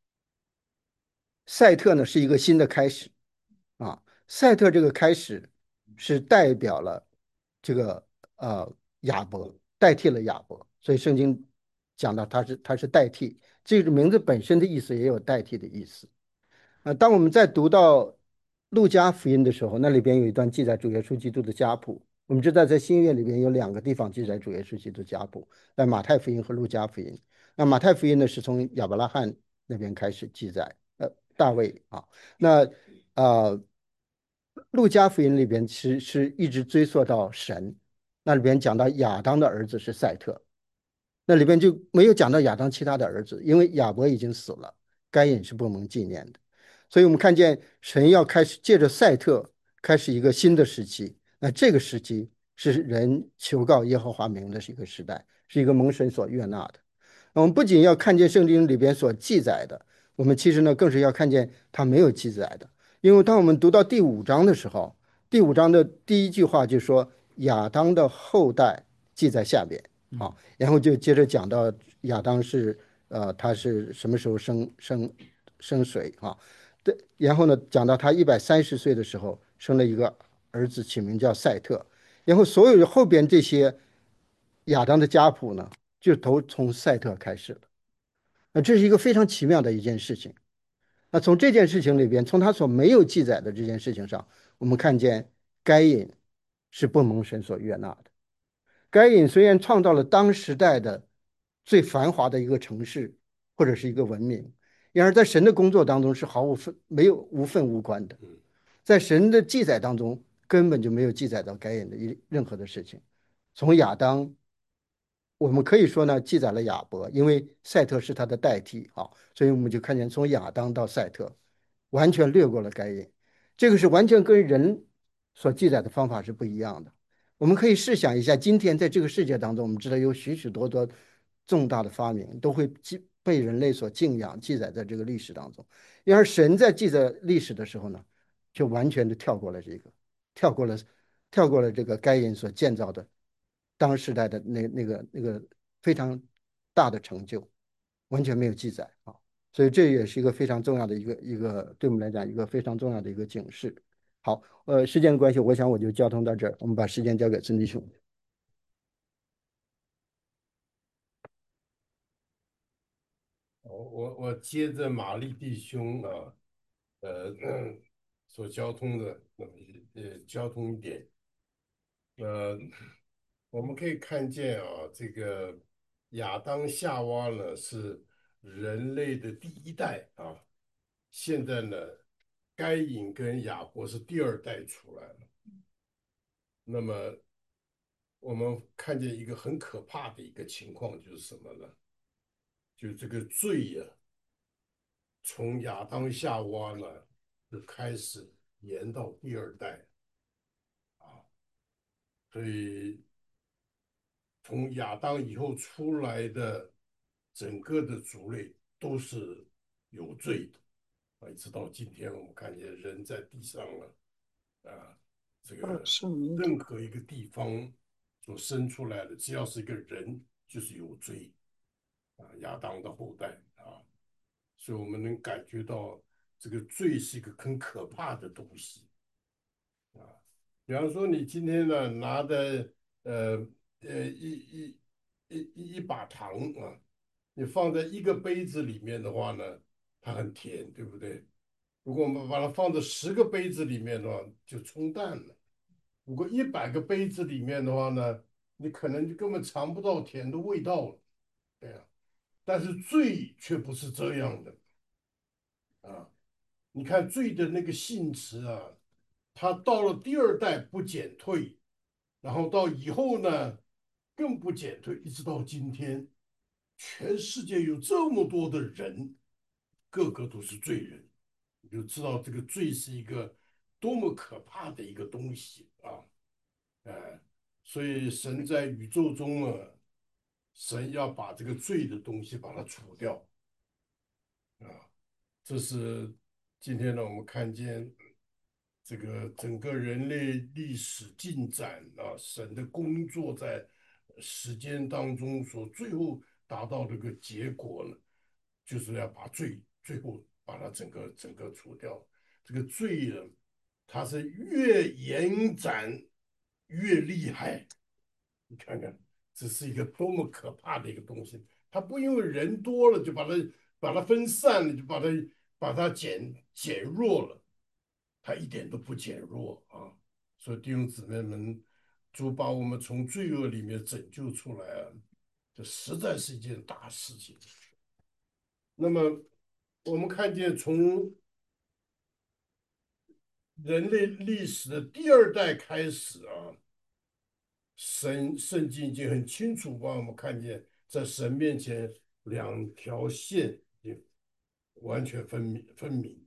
[SPEAKER 1] 赛特呢是一个新的开始啊。赛特这个开始是代表了这个亚伯，代替了亚伯，所以圣经讲到他是代替，这个名字本身的意思也有代替的意思。当我们在读到路加福音的时候，那里边有一段记载主耶稣基督的家谱。我们知道在新约里边有2个地方记载主耶稣基督家谱，在马太福音和路加福音。那马太福音呢是从亚伯拉罕那边开始记载，大卫啊。那呃，路加福音里边是一直追溯到神，那里边讲到亚当的儿子是赛特，那里边就没有讲到亚当其他的儿子，因为亚伯已经死了，该隐是不蒙纪念的。 所以我们看见神要开始借着赛特开始一个新的时期。那这个时期是人求告耶和华名的是一个时代，是一个蒙神所悦纳的。我们不仅要看见圣经里边所记载的，我们其实呢更是要看见他没有记载的。因为当我们读到第五章的时候，第五章的第一句话就说亚当的后代记在下边，好，然后就接着讲到亚当是他是什么时候生水啊？对，然后呢讲到他130岁的时候生了一个儿子，起名叫赛特，然后所有后边这些亚当的家谱呢，就都从赛特开始了。那这是一个非常奇妙的一件事情。那从这件事情里边，从他所没有记载的这件事情上，我们看见该隐是不蒙神所悦纳的。该隐虽然创造了当时代的最繁华的一个城市或者是一个文明，然而在神的工作当中是毫无分没有无分无关的，在神的记载当中根本就没有记载到该隐的任何的事情。从亚当我们可以说呢，记载了亚伯，因为赛特是他的代替啊，所以我们就看见从亚当到赛特，完全略过了该隐，这个是完全跟人所记载的方法是不一样的。我们可以试想一下，今天在这个世界当中，我们知道有许许多多重大的发明都会被人类所敬仰，记载在这个历史当中。然而神在记载历史的时候呢，就完全的跳过了这个，跳过了跳过了这个该隐所建造的当时代的那个非常大的成就，完全没有记载啊。所以这也是一个非常重要的一个对我们来讲一个非常重要的一个警示。好，时间的关系，我想我就交通到这儿，我们把时间交给孙弟兄。
[SPEAKER 2] 我接着玛丽弟兄啊，呃，所交通的那么交通一点，呃，我们可以看见啊，这个亚当夏娃呢是人类的第一代啊，现在呢，该隐跟亚伯是第二代出来了。那么我们看见一个很可怕的一个情况，就是什么呢？就这个罪呀、从亚当夏娃呢就开始延到第二代啊，所以从亚当以后出来的整个的族类都是有罪的啊，一直到今天我们看见人在地上了啊，这个
[SPEAKER 3] 是你的。
[SPEAKER 2] 任何一个地方所生出来的，只要是一个人，就是有罪啊，亚当的后代啊，所以我们能感觉到这个罪是一个很可怕的东西。啊，比方说你今天呢拿的呃一把糖啊，你放在一个杯子里面的话呢，它很甜，对不对？如果我们把它放在10个杯子里面的话，就冲淡了。如果100个杯子里面的话呢，你可能就根本尝不到甜的味道了。对呀，但是罪却不是这样的啊。你看罪的那个性质啊，它到了第二代不减退，然后到以后呢更不减退，一直到今天，全世界有这么多的人，个个都是罪人，你就知道这个罪是一个多么可怕的一个东西啊！哎，所以神在宇宙中呢，神要把这个罪的东西把它除掉啊！这是今天呢，我们看见这个整个人类历史进展啊，神的工作在时间当中所最后达到这个结果呢，就是要把罪最后把它整个除掉。这个罪呢，它是越延展越厉害。你看看，这是一个多么可怕的一个东西。它不因为人多了就把它分散了，就把它减弱了，它一点都不减弱啊。所以弟兄姊妹们，主把我们从罪恶里面拯救出来啊，这实在是一件大事情。那么我们看见从人类历史的第二代开始啊，圣经已经很清楚帮我们看见，在神面前两条线已经完全分明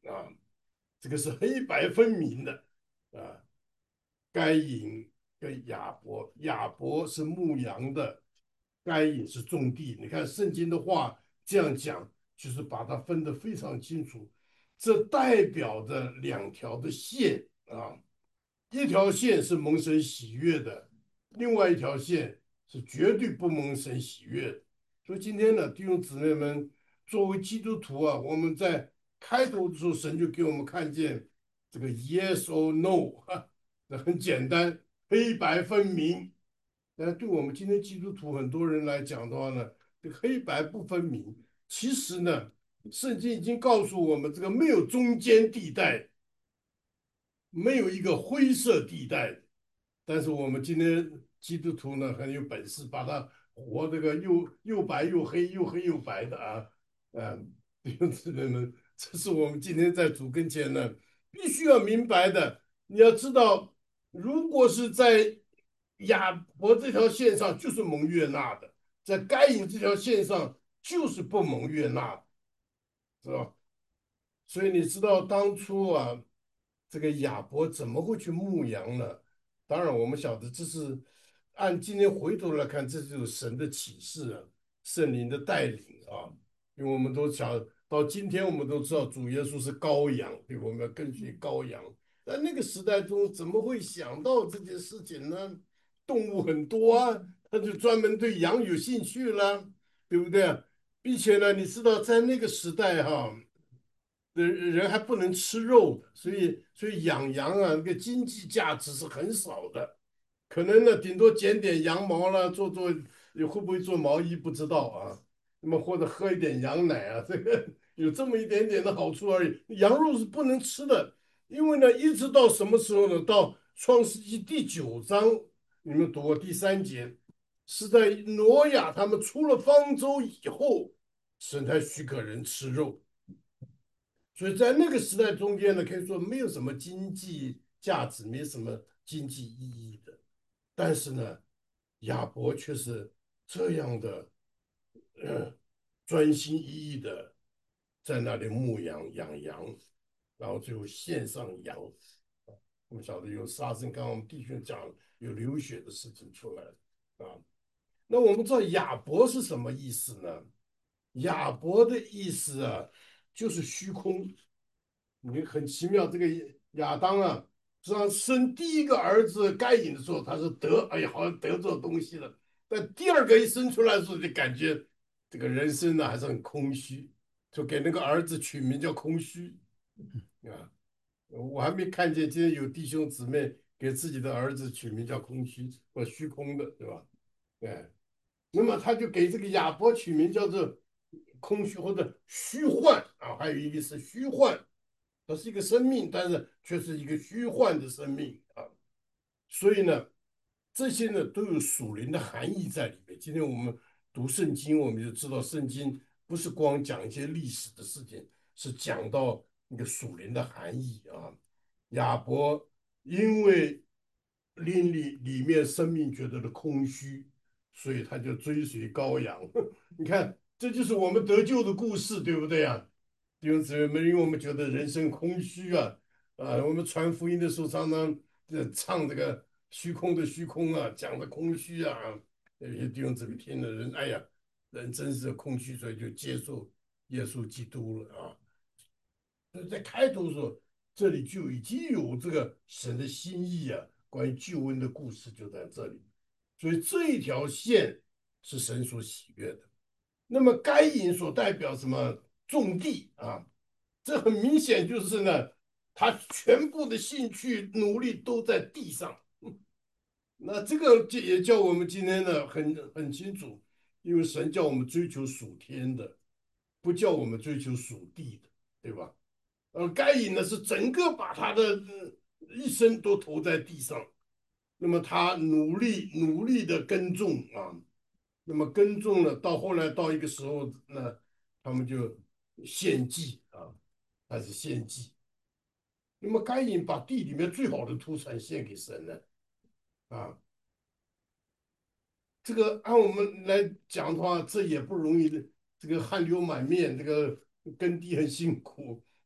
[SPEAKER 2] 啊，这个是黑白分明的啊。该隐跟亚伯，亚伯是牧羊的，该隐是种地。你看圣经的话这样讲，就是把它分得非常清楚。这代表着两条的线啊，一条线是蒙神喜悦的，另外一条线是绝对不蒙神喜悦的。所以今天呢，弟兄姊妹们，作为基督徒啊，我们在开头的时候，神就给我们看见这个 yes or no，那很简单，黑白分明。但对我们今天基督徒很多人来讲的话呢，这个黑白不分明。其实呢，圣经已经告诉我们，这个没有中间地带，没有一个灰色地带。但是我们今天基督徒呢很有本事，把它活这个又白又黑，又黑又白的啊。弟兄姊妹们，这是我们今天在主跟前呢必须要明白的。你要知道，如果是在亚伯这条线上，就是蒙悦纳的；在该隐这条线上，就是不蒙悦纳，是吧？所以你知道当初啊，这个亚伯怎么会去牧羊呢？当然，我们晓得这是按今天回头来看，这就是神的启示啊，圣灵的带领啊。因为我们都晓到今天，我们都知道主耶稣是羔羊，对，我们要跟随羔羊。在那个时代中，怎么会想到这件事情呢？动物很多啊，他就专门对羊有兴趣了，对不对啊？并且呢，你知道在那个时代哈、人还不能吃肉的，所以养羊啊，那个经济价值是很少的，可能呢顶多剪点羊毛了，会不会做毛衣不知道啊。那么或者喝一点羊奶啊，这个有这么一点点的好处而已。羊肉是不能吃的，因为呢，一直到什么时候呢？到创世纪第9章，你们读过第3节，是在挪亚他们出了方舟以后，神才许可人吃肉。所以在那个时代中间呢，可以说没有什么经济价值，没什么经济意义的。但是呢，亚伯却是这样的，专心一意的在那里牧羊养羊，然后最后献上羊。我们晓得有杀生，刚刚我们弟兄讲有流血的事情出来啊。那我们知道亚伯是什么意思呢？亚伯的意思啊，就是虚空。你很奇妙，这个亚当啊，实际上生第一个儿子该隐的时候，他是得，哎呀，好像得着东西了。但第二个一生出来的时候，就感觉这个人生呢还是很空虚，就给那个儿子取名叫空虚啊。我还没看见今天有弟兄姊妹给自己的儿子取名叫空虚或虚空的，对吧？哎，那么他就给这个亚伯取名叫做空虚或者虚幻啊，还有一个是虚幻，它是一个生命，但是却是一个虚幻的生命啊。所以呢，这些呢都有属灵的含义在里面。今天我们读圣经，我们就知道圣经不是光讲一些历史的事情，是讲到那个属灵的含义啊。亚伯因为里面生命觉得的空虚，所以他就追随羔羊。你看，这就是我们得救的故事，对不对啊？弟兄姊妹们，因为我们觉得人生空虚啊，我们传福音的时候常常唱这个虚空的虚空啊，讲的空虚啊，有些弟兄姊妹听的人，哎呀，人真是空虚，所以就接受耶稣基督了啊。所以在开头的时候，这里就已经有这个神的心意啊，关于救恩的故事就在这里。所以这一条线是神所喜悦的。那么该隐所代表什么？种地啊，这很明显就是呢，他全部的兴趣努力都在地上。那这个也叫我们今天呢很清楚，因为神叫我们追求属天的，不叫我们追求属地的，对吧？该隐呢是整个把他的一生都投在地上，那么他努力的耕种啊，那么耕种了，到后来到一个时候呢，他们就献祭啊，开始献祭。那么该隐把地里面最好的土产献给神了啊，这个按我们来讲的话，这也不容易的，这个汗流满面，这个耕地很辛苦。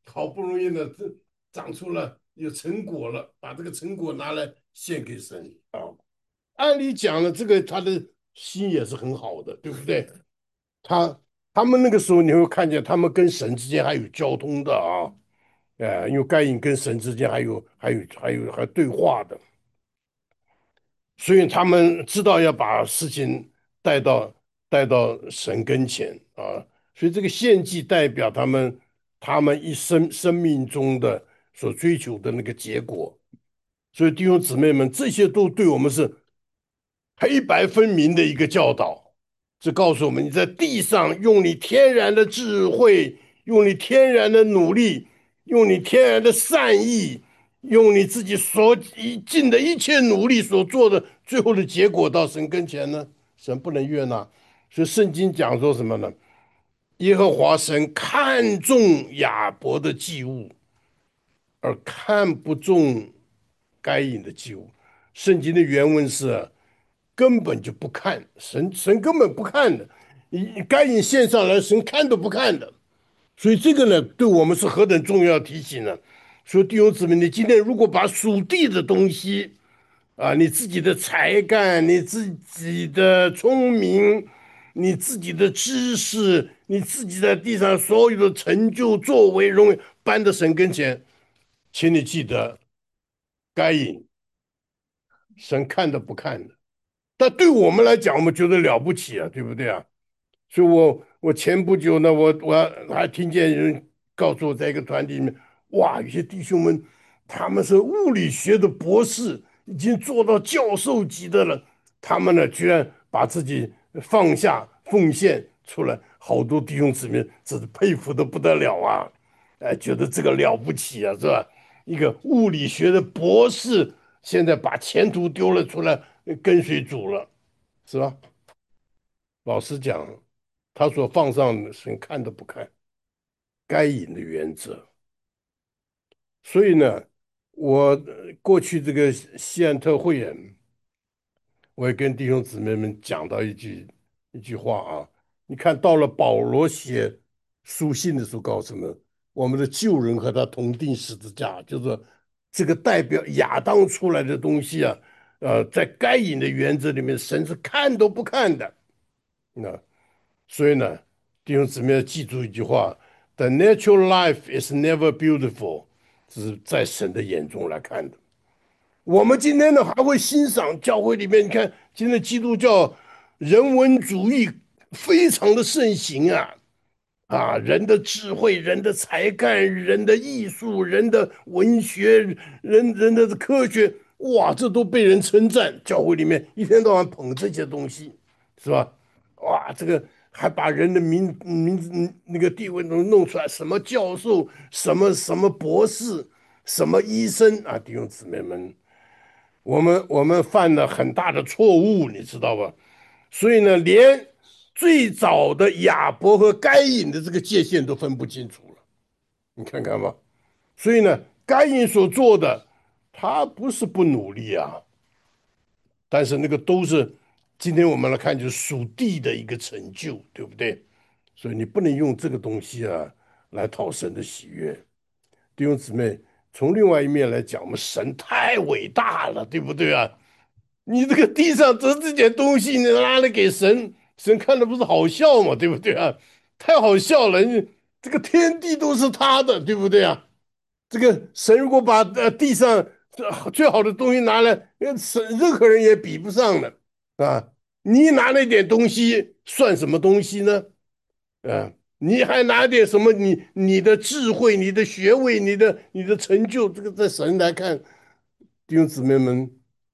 [SPEAKER 2] 好不容易呢，这长出了有成果了，把这个成果拿来献给神啊。按理讲呢，这个他的心也是很好的，对不对？他他们那个时候你会看见，他们跟神之间还有交通的啊，因为该隐跟神之间还对话的，所以他们知道要把事情带到带到神跟前啊，所以这个献祭代表他们一生命中的所追求的那个结果。所以弟兄姊妹们，这些都对我们是黑白分明的一个教导。这告诉我们，你在地上用你天然的智慧，用你天然的努力，用你天然的善意，用你自己所尽的一切努力所做的，最后的结果到神跟前呢，神不能悦纳。所以圣经讲说什么呢？耶和华神看重亚伯的祭物，而看不重该隐的祭物。圣经的原文是根本就不看，神根本不看的。你该隐献上来，神看都不看的。所以这个呢，对我们是何等重要的提醒呢？说弟兄姊妹，你今天如果把属地的东西啊，你自己的才干，你自己的聪明，你自己的知识，你自己在地上所有的成就、作为、荣誉，搬到神跟前，请你记得，该隐神看都不看的。但对我们来讲，我们觉得了不起啊，对不对啊？所以我前不久呢，我还听见人告诉我，在一个团体里面，哇，有些弟兄们他们是物理学的博士，已经做到教授级的了，他们呢居然把自己放下奉献出来，好多弟兄姊妹真是佩服的不得了啊！哎，觉得这个了不起啊，是吧？一个物理学的博士，现在把前途丢了出来，跟随主了，是吧？老实讲，他所放上的神看都不看，该隐的原则。所以呢，我过去这个西安特会啊，我也跟弟兄姊妹们讲到一句话啊，你看到了保罗写书信的时候，告诉我们，我们的旧人和他同定十字架，就是这个代表亚当出来的东西啊，在该隐的原则里面，神是看都不看的。那所以呢，弟兄姊妹要记住一句话：The natural life is never beautiful，这是在神的眼中来看的。我们今天呢，还会欣赏教会里面，你看今天基督教人文主义非常的盛行啊。人的智慧、人的才干、人的艺术、人的文学、人的科学，哇，这都被人称赞。教会里面一天到晚捧这些东西，是吧？哇，这个还把人的名字那个地位都弄出来，什么教授、什么什么博士、什么医生啊，弟兄姊妹们，我们犯了很大的错误，你知道吧？所以呢，连最早的亚伯和该隐的这个界限都分不清楚了，你看看吧。所以呢，该隐所做的，他不是不努力啊，但是那个都是今天我们来看，就是属地的一个成就，对不对？所以你不能用这个东西啊来讨神的喜悦。弟兄姊妹，从另外一面来讲，我们神太伟大了，对不对啊？你这个地上得这点东西，你拿来给神，神看的不是好笑吗？对不对啊？太好笑了，你这个天地都是他的，对不对啊？这个神如果把地上最好的东西拿来，神任何人也比不上的啊！你拿那点东西算什么东西呢？你还拿点什么你的智慧、你的学位、你的成就，这个在神来看，弟兄姊妹们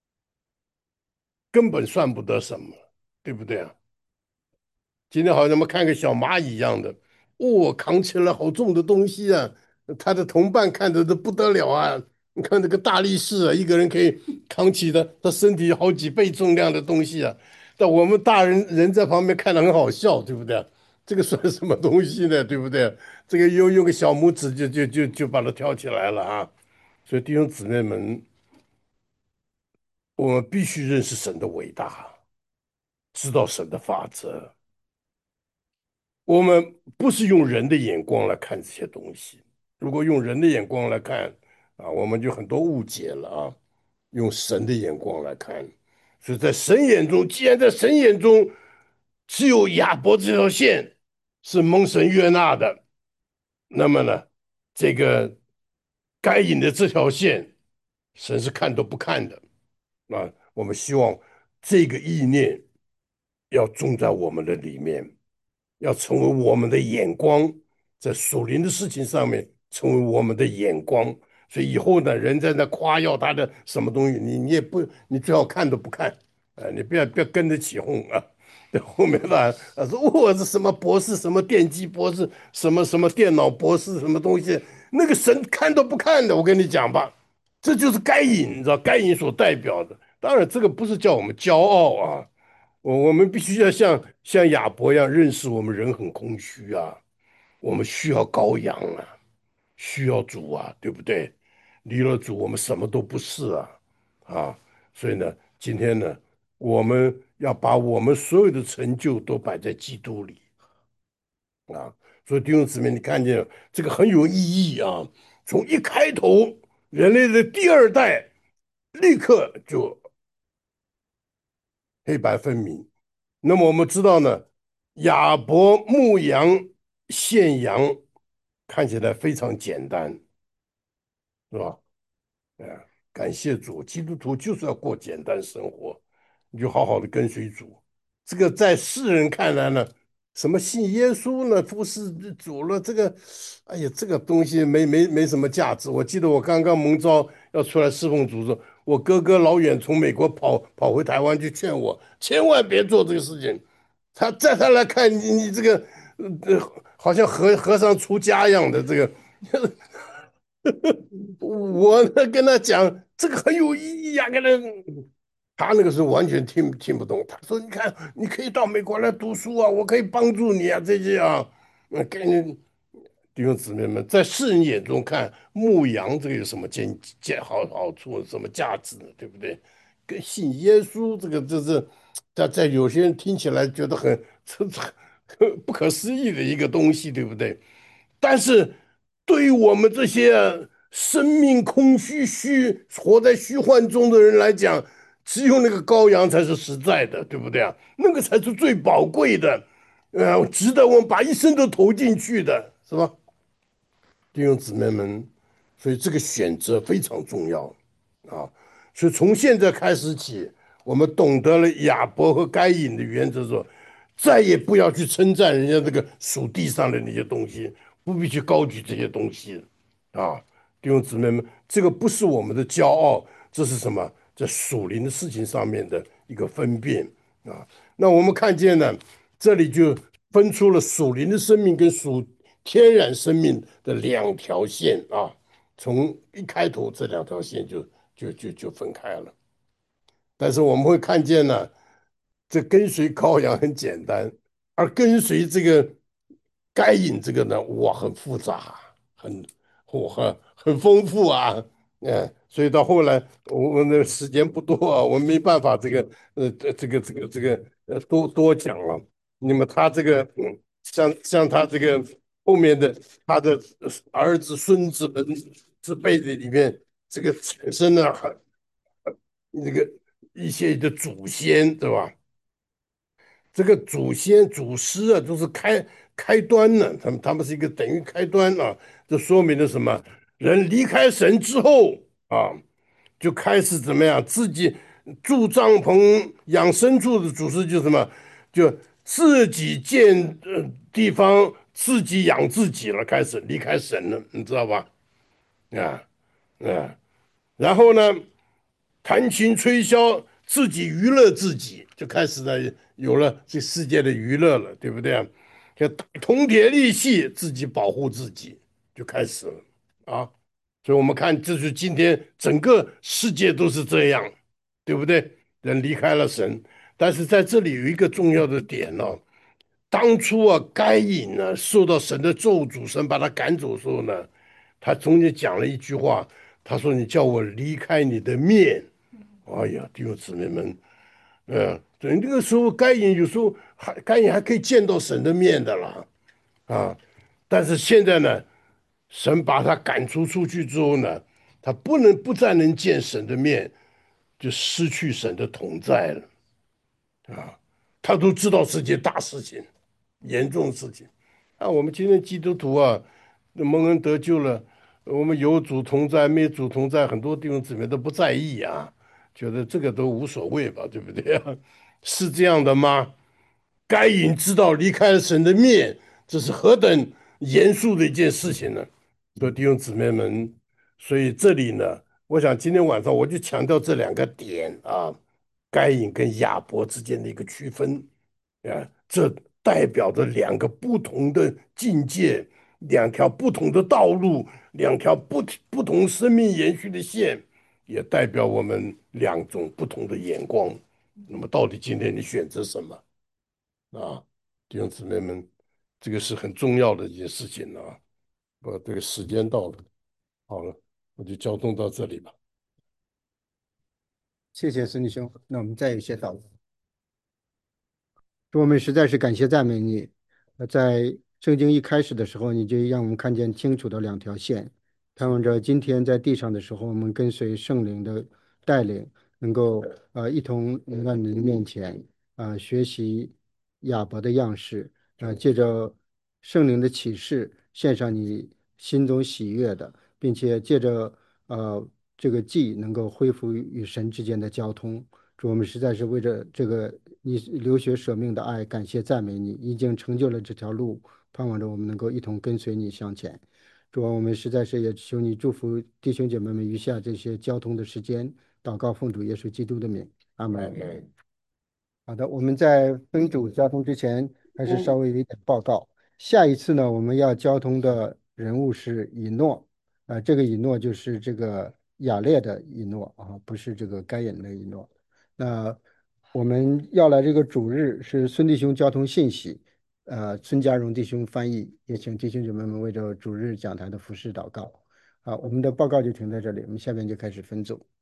[SPEAKER 2] 根本算不得什么，对不对啊？今天好像我们看个小蚂蚁一样的，哦，扛起了好重的东西啊！他的同伴看着都不得了啊！你看这个大力士啊，一个人可以扛起的他身体好几倍重量的东西啊！但我们大人在旁边看着很好笑，对不对？这个算什么东西呢？对不对？这个用个小拇指就把它挑起来了啊！所以弟兄姊妹们，我们必须认识神的伟大，知道神的法则。我们不是用人的眼光来看这些东西， 如果用人的眼光来看啊，我们就很多误解了啊。用神的眼光来看，所以在神眼中，既然在神眼中只有亚伯这条线是蒙神悦纳的，那么呢，这个该隐的这条线，神是看都不看的。啊，我们希望这个意念要种在我们的里面，要成为我们的眼光，在属灵的事情上面成为我们的眼光。所以以后呢，人在那夸耀他的什么东西，你也不，你最好看都不看，你不要跟着起哄啊。后面吧，说我是什么博士，什么电机博士，什么什么电脑博士，什么东西，那个神看都不看的，我跟你讲吧，这就是该隐，你知道该隐所代表的。当然，这个不是叫我们骄傲啊，我们必须要像亚伯一样认识我们人很空虚啊，我们需要羔羊啊，需要主啊，对不对？离了主，我们什么都不是啊，啊，所以呢，今天呢，我们要把我们所有的成就都摆在基督里啊。所以弟兄姊妹，你看见这个很有意义啊。从一开头，人类的第二代立刻就黑白分明。那么我们知道呢，亚伯牧羊献羊看起来非常简单，是吧？哎，感谢主，基督徒就是要过简单生活，你就好好的跟随主。这个在世人看来呢，什么信耶稣呢，服侍主了，这个，哎呀，这个东西没什么价值。我记得我刚刚蒙召要出来侍奉主的时候，我哥哥老远从美国跑回台湾去劝我，千万别做这个事情。在他来看你这个，好像和尚出家一样的这个。我呢跟他讲这个很有意义呀、跟他那个时候完全听不懂。他说：“你看，你可以到美国来读书啊，我可以帮助你啊，这些啊，跟你弟兄姊妹们，在世人眼中看牧羊这个有什么好处，什么价值呢？对不对？跟信耶稣这个这是在有些人听起来觉得这不可思议的一个东西，对不对？但是对于我们这些生命空活在虚幻中的人来讲，只有那个羔羊才是实在的，对不对啊？那个才是最宝贵的，值得我们把一生都投进去的，是吧？弟兄姊妹们，所以这个选择非常重要啊！所以从现在开始起，我们懂得了亚伯和该隐的原则说，再也不要去称赞人家这个属地上的那些东西，不必去高举这些东西啊！弟兄姊妹们，这个不是我们的骄傲，这是什么？在属灵的事情上面的一个分辨啊！那我们看见呢，这里就分出了属灵的生命跟天然生命的两条线啊。从一开头这两条线就分开了。但是我们会看见呢，这跟随羔羊很简单，而跟随这个该隐这个呢，哇，很复杂，很很丰富啊。所以到后来我们的时间不多啊，我们没办法多讲了。那么他这个像他这个后面的他的儿子孙子们这辈子里面，这个产生了那个一些的祖先，对吧？这个祖先祖师啊，都是开端呢，他们是一个等于开端啊，这说明了什么？人离开神之后啊，就开始怎么样？自己住帐篷、养牲畜的祖师就什么？就自己建地方，自己养自己了，开始离开神了，你知道吧？啊啊，然后呢？谈情吹箫，自己娱乐自己，就开始呢有了这世界的娱乐了，对不对啊？就铜铁利器，自己保护自己，就开始了啊。所以我们看，这是今天整个世界都是这样，对不对？人离开了神，但是在这里有一个重要的点哦，当初啊，该隐呢受到神的咒诅，神把他赶走的时候呢，他中间讲了一句话，他说：“你叫我离开你的面。”哎呀，弟兄姊妹们，对，那个时候该隐有时候该隐还可以见到神的面的啦，啊，但是现在呢？ 神把他赶出去之后呢，他不再能见神的面，就失去神的同在了啊！他都知道是件大事情，严重的事情。啊，我们今天基督徒啊，蒙恩得救了，我们有主同在，没主同在，很多弟兄姊妹都不在意啊，觉得这个都无所谓吧，对不对啊？是这样的吗？该隐知道离开了神的面，这是何等严肃的一件事情呢？各位弟兄姊妹们，所以这里呢，我想今天晚上我就强调这两个点啊，该隐跟亚伯之间的一个区分。这代表着两个不同的境界，两条不同的道路，两条不同生命延续的线，也代表我们两种不同的眼光。那么，到底今天你选择什么啊？弟兄姊妹们，这个是很重要的一件事情啊。这个时间到了，好了，我就交通到这里吧。
[SPEAKER 1] 谢谢孙弟兄。那我们再有一些祷告。主，我们实在是感谢赞美你。在圣经一开始的时候，你就让我们看见清楚的两条线，盼望着今天在地上的时候，我们跟随圣灵的带领，能够一同来到你的面前，学习亚伯的样式，借着圣灵的启示，献上你心中喜悦的，并且借着这个祭，能够恢复与神之间的交通。主，我们实在是为着这个你流血舍命的爱，感谢赞美你，已经成就了这条路，盼望着我们能够一同跟随你向前。主啊，我们实在是也求你祝福弟兄姐妹们余下这些交通的时间，祷告奉主耶稣基督的名，阿门。好的，我们在分组交通之前，还是稍微有一点报告。下一次呢，我们要交通的人物是以诺，这个以诺就是这个雅烈的以诺啊，不是这个该隐的以诺。那我们要来这个主日是孙弟兄交通信息，孙家荣弟兄翻译，也请弟兄姐妹们为着主日讲台的服饰祷告。好，我们的报告就停在这里，我们下面就开始分组。